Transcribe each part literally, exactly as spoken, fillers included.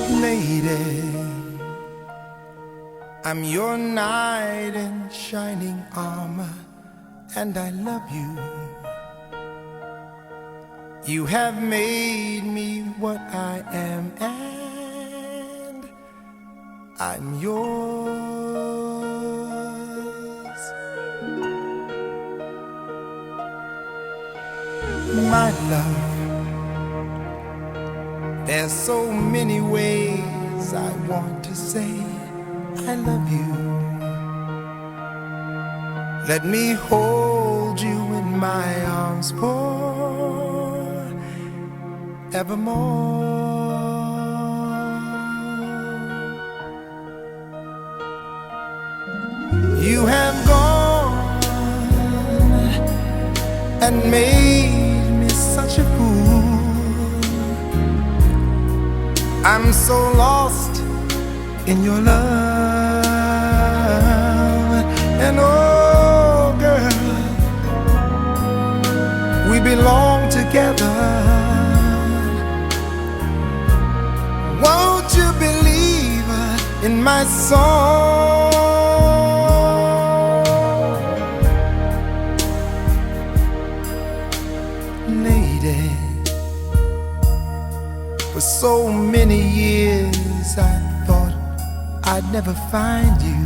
Lady, I'm your knight in shining armor, and I love you. You have made me what I am, and I'm yours. My love, there's so many ways I want to say I love you. Let me hold you in my arms forevermore. You have gone and made me such a fool. I'm so lost in your love, and oh girl, we belong together. Won't you believe in my song? Lady, for so many years I thought I'd never find you.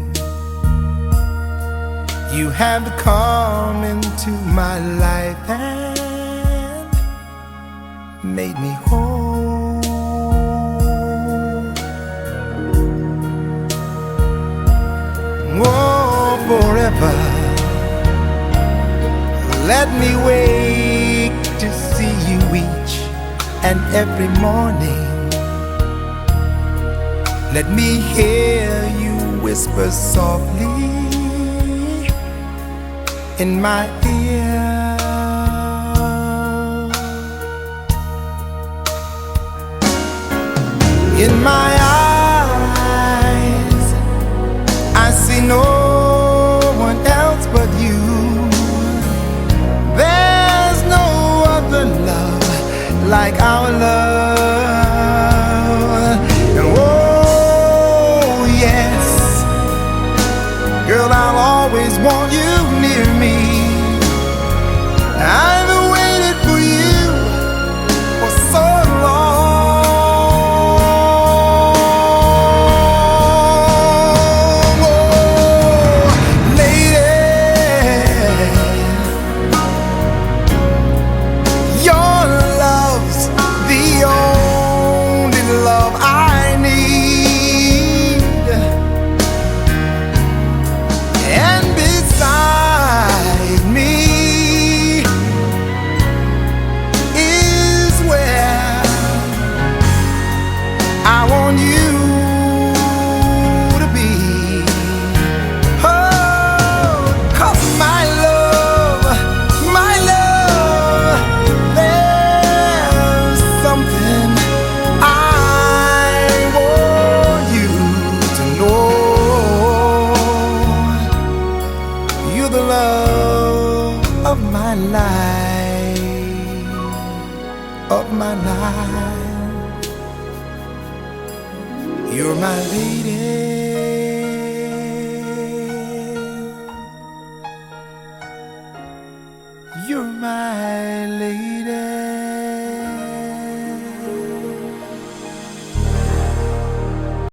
You have come into my life and made me whole. Oh, forever, let me wake to see you each and every morning. Let me hear you whisper softly in my ear. In my eyes, I see no one else but you. There's no other love like our love. And oh yes, girl, I'll always want you near me. I've waited for you for so long. Oh, lady, your love's the only love I need. And beside me is where I want you to be. Oh, 'cause my love, my love, there's something I want you to know. You're the love of my life, of my life. You're my lady. You're my lady.